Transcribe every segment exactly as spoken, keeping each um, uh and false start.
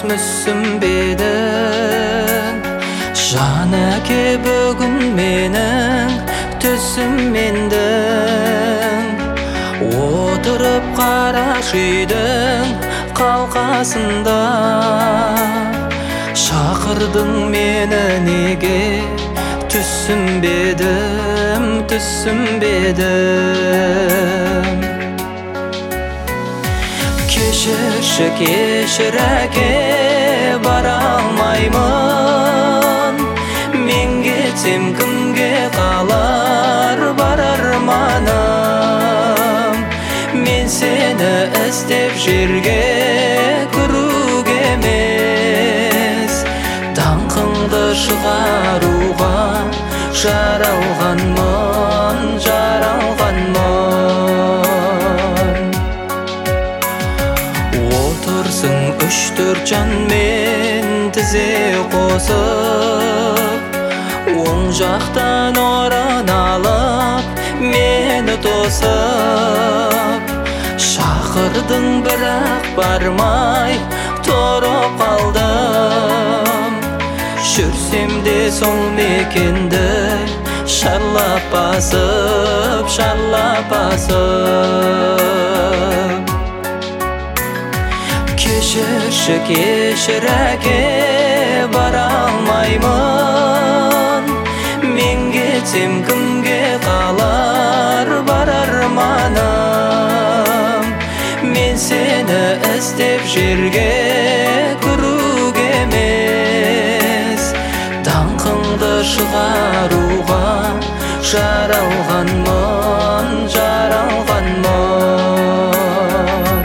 мүсінбедің Жанеке бүгін менің түсіммендің Отырып қараш үйдің қалқасында Шақырдың мені неге түсінбедім, түсінбедім Кешірші, кешір әке, бара алмаймын Мен кетсем кімге қалар бар арманым Мен сені іздеп жерге кіруге емес Даңқыңды шығаруға жаралғанмын, жаралғанмын Отырсың үш-төрт жанмен тізе қосып Оң жақтан орын алып мені тосып Шақырдың бірақ бармай тұрып қалдым Жүрсем де сол мекенді шарлап басып, шарлап басып Кешірші, кешір әке, бара алмаймын Мен кетсем кімге қалар бар арманым Мен сені іздеп жерге кіруге емес Даңқыңды шығаруға жаралғанмын, жаралғанмын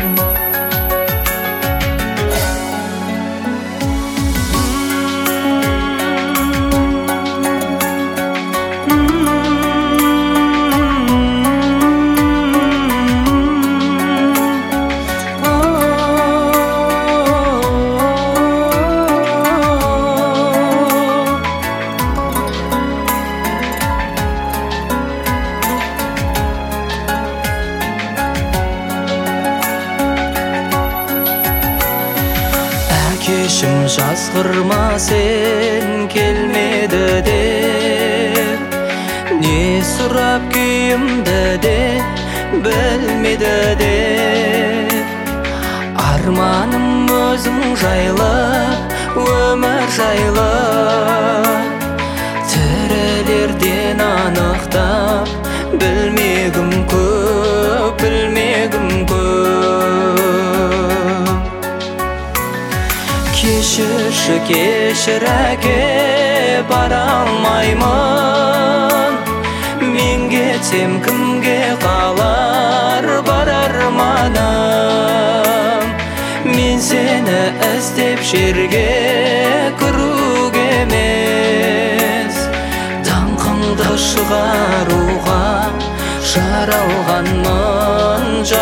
Кешім жазғырма сен келмеді деп Не сұрап күйімді де білмеді деп Арманым өзің жайлы, өмір жайлы Тірілерден анықтап білмегім көп, білмегім көп Кешірші, кешір әке, бара алмаймын Мен кетсем кімге қалар бар арманым Мен сені іздеп жерге кіруге емес Даңқыңды шығаруға жаралғанмын,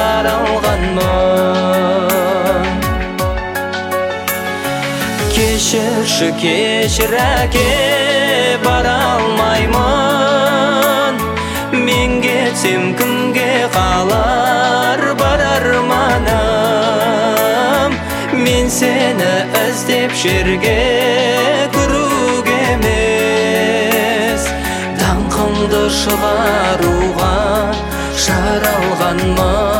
жаралғанмын Кешірші, кешір әке, бара алмаймын Мен кетсем кімге қалар бар арманым Мен сені іздеп жерге кіруге емес Даңқыңды шығаруға жаралғанмын